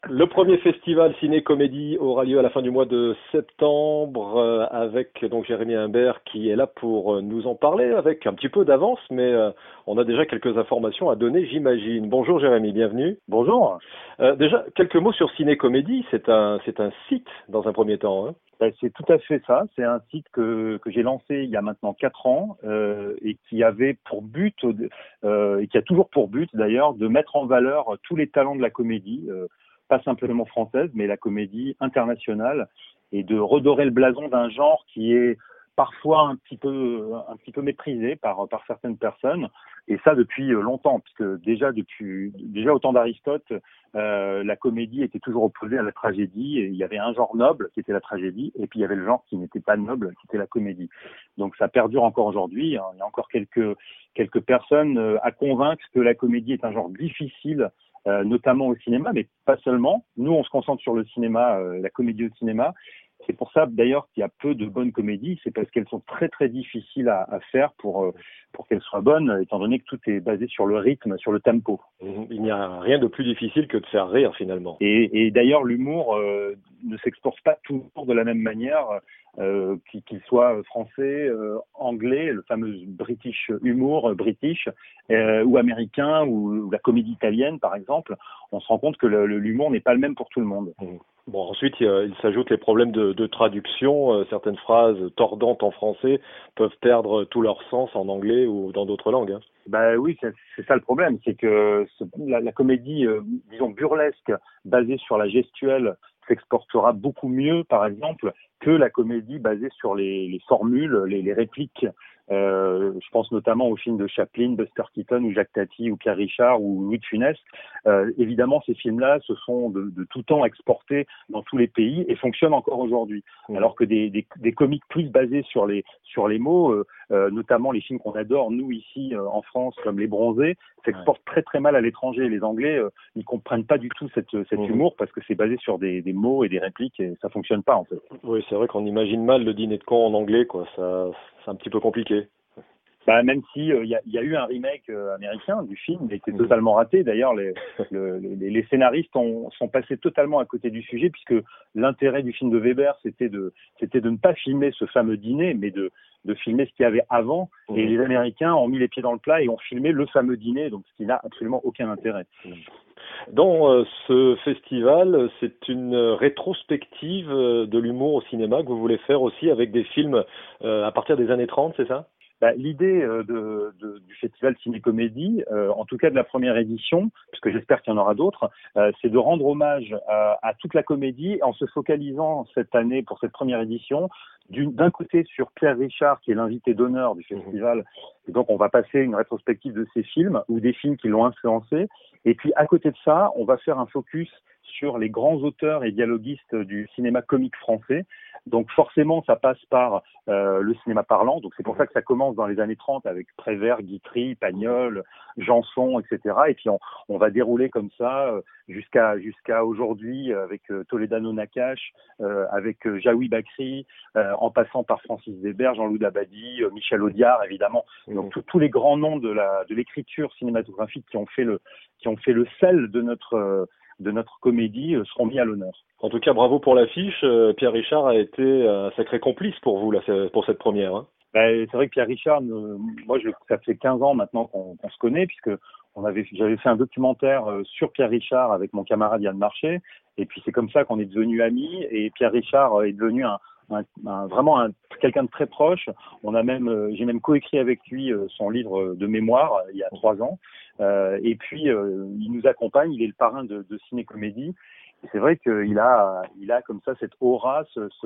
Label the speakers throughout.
Speaker 1: Le premier festival ciné-comédie aura lieu à la fin du mois de septembre avec donc Jérémy Imbert qui est là pour nous en parler avec un petit peu d'avance, mais on a déjà quelques informations à donner, j'imagine. Bonjour Jérémy, bienvenue.
Speaker 2: Bonjour.
Speaker 1: Déjà, quelques mots sur ciné-comédie. C'est un site dans un premier temps, hein.
Speaker 2: C'est tout à fait ça. C'est un site que j'ai lancé il y a maintenant 4 ans et qui avait pour but, et qui a toujours pour but d'ailleurs, de mettre en valeur tous les talents de la comédie, pas simplement française, mais la comédie internationale, et de redorer le blason d'un genre qui est parfois un petit peu méprisé par certaines personnes, et ça depuis longtemps, puisque déjà au temps d'Aristote, la comédie était toujours opposée à la tragédie, et il y avait un genre noble qui était la tragédie, et puis il y avait le genre qui n'était pas noble, qui était la comédie. Donc ça perdure encore aujourd'hui, hein. Il y a encore quelques personnes à convaincre que la comédie est un genre difficile, notamment au cinéma, mais pas seulement. Nous, on se concentre sur le cinéma, la comédie au cinéma. C'est pour ça d'ailleurs qu'il y a peu de bonnes comédies, c'est parce qu'elles sont très très difficiles à faire pour qu'elles soient bonnes, étant donné que tout est basé sur le rythme, sur le tempo.
Speaker 1: Il n'y a rien de plus difficile que de faire rire finalement.
Speaker 2: Et d'ailleurs, l'humour ne s'exporte pas toujours de la même manière, qu'il soit français, anglais, le fameux British humour, british, ou américain, ou la comédie italienne par exemple. On se rend compte que l'humour n'est pas le même pour tout le monde.
Speaker 1: Bon, ensuite, il s'ajoute les problèmes de traduction. Certaines phrases tordantes en français peuvent perdre tout leur sens en anglais ou dans d'autres langues, hein.
Speaker 2: Bah oui, c'est ça le problème, c'est que la comédie, disons burlesque, basée sur la gestuelle, s'exportera beaucoup mieux, par exemple, que la comédie basée sur les formules, les répliques. Je pense notamment aux films de Chaplin, Buster Keaton ou Jacques Tati ou Pierre Richard ou Louis de Funès. Évidemment, ces films-là se sont de tout temps exportés dans tous les pays et fonctionnent encore aujourd'hui. Alors que des comiques plus basés sur les mots, notamment les films qu'on adore, nous ici en France, comme Les Bronzés, s'exportent très très mal à l'étranger. Les Anglais, ils comprennent pas du tout cet humour parce que c'est basé sur des mots et des répliques et ça fonctionne pas en fait.
Speaker 1: Oui, c'est vrai qu'on imagine mal le dîner de con en anglais, quoi. Ça, c'est un petit peu compliqué.
Speaker 2: Bah, même si y a eu un remake américain du film, il était totalement raté. D'ailleurs, les scénaristes sont passés totalement à côté du sujet, puisque l'intérêt du film de Weber, c'était de ne pas filmer ce fameux dîner, mais de filmer ce qu'il y avait avant. Et les Américains ont mis les pieds dans le plat et ont filmé le fameux dîner, donc ce qui n'a absolument aucun intérêt.
Speaker 1: Dans ce festival, c'est une rétrospective de l'humour au cinéma que vous voulez faire aussi avec des films à partir des années 30, c'est ça?
Speaker 2: Bah, l'idée du festival Ciné-Comédie, en tout cas de la première édition, puisque j'espère qu'il y en aura d'autres, c'est de rendre hommage à toute la comédie en se focalisant cette année pour cette première édition d'un côté sur Pierre Richard qui est l'invité d'honneur du festival, et donc on va passer une rétrospective de ses films ou des films qui l'ont influencé, et puis à côté de ça on va faire un focus sur les grands auteurs et dialoguistes du cinéma comique français. Donc forcément, ça passe par le cinéma parlant. Donc c'est pour ça que ça commence dans les années 30 avec Prévert, Guitry, Pagnol, Janson, etc. Et puis on va dérouler comme ça jusqu'à aujourd'hui avec Toledano Nakache, avec Jaoui Bakri, en passant par Francis Weber, Jean-Loup Dabadi, Michel Audiard, évidemment. Donc tous les grands noms de l'écriture cinématographique qui ont fait le sel de notre comédie seront mis à l'honneur.
Speaker 1: En tout cas, bravo pour l'affiche. Pierre Richard a été un sacré complice pour vous là, pour cette première, hein.
Speaker 2: C'est vrai que Pierre Richard, ça fait 15 ans maintenant qu'on se connaît, puisque j'avais fait un documentaire sur Pierre Richard avec mon camarade Yann Marché, et puis c'est comme ça qu'on est devenus amis, et Pierre Richard est devenu vraiment quelqu'un de très proche. J'ai même coécrit avec lui son livre de mémoire il y a 3 ans, et puis il nous accompagne, il est le parrain de Ciné-Comédie. Et c'est vrai qu'il a comme ça cette aura,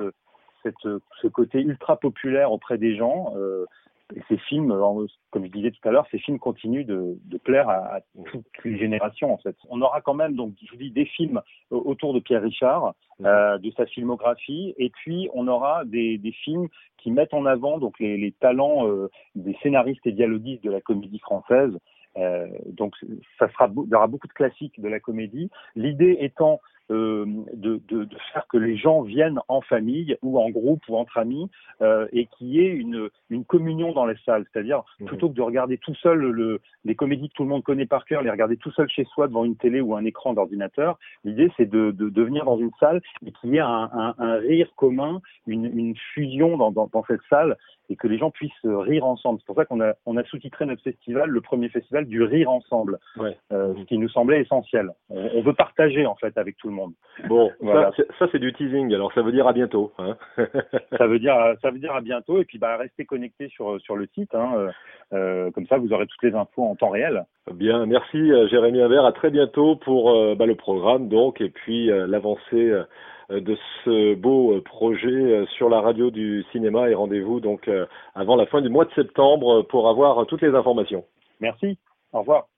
Speaker 2: ce côté ultra populaire auprès des gens. Et ces films, comme je disais tout à l'heure, ces films continuent de plaire à toutes les générations en fait. On aura quand même, donc je vous dis, des films autour de Pierre Richard, de sa filmographie, et puis on aura des films qui mettent en avant donc les talents des scénaristes et dialoguistes de la comédie française. Donc il y aura beaucoup de classiques de la comédie. L'idée étant de faire que les gens viennent en famille ou en groupe ou entre amis et qu'il y ait une communion dans les salles. C'est-à-dire, plutôt que de regarder tout seul les comédies que tout le monde connaît par cœur, les regarder tout seul chez soi devant une télé ou un écran d'ordinateur, l'idée c'est de venir dans une salle et qu'il y ait un rire commun, une fusion dans cette salle et que les gens puissent rire ensemble. C'est pour ça qu'on a sous-titré notre festival, le premier festival du rire ensemble, ce qui nous semblait essentiel. On veut partager en fait avec tout le monde.
Speaker 1: Bon,
Speaker 2: voilà.
Speaker 1: ça c'est du teasing, alors ça veut dire à bientôt. Hein.
Speaker 2: ça veut dire à bientôt et puis restez connectés sur le site, comme ça vous aurez toutes les infos en temps réel.
Speaker 1: Bien, merci Jérémy Imbert, à très bientôt pour le programme donc et puis l'avancée de ce beau projet sur la radio du cinéma et rendez-vous donc avant la fin du mois de septembre pour avoir toutes les informations.
Speaker 2: Merci, au revoir.